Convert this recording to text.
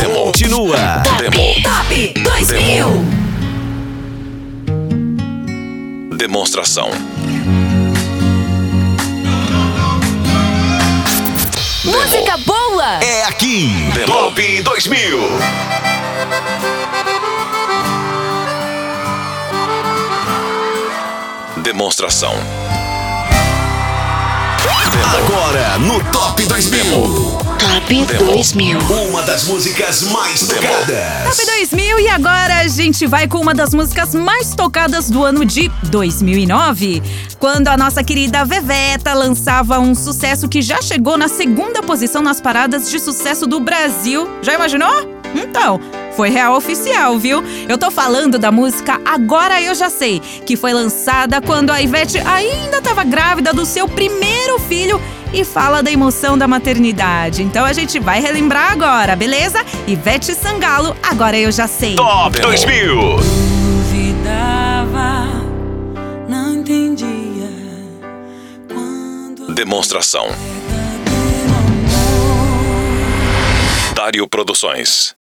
Continua. Top 2000. Demonstração. Música boa. É aqui. Top 2000. Demonstração. Agora no Top 2000. Top 2000. Uma das músicas mais tocadas. Top 2000 e agora a gente vai com uma das músicas mais tocadas do ano de 2009. Quando a nossa querida Veveta lançava um sucesso que já chegou na segunda posição nas paradas de sucesso do Brasil. Já imaginou? Então, foi real oficial, viu? Eu tô falando da música Agora Eu Já Sei, que foi lançada quando a Ivete ainda estava grávida do seu primeiro filho e fala da emoção da maternidade. Então a gente vai relembrar agora, beleza? Ivete Sangalo, Agora Eu Já Sei. Top 2000. Duvidava, não entendia quando Demonstração. Dário Produções.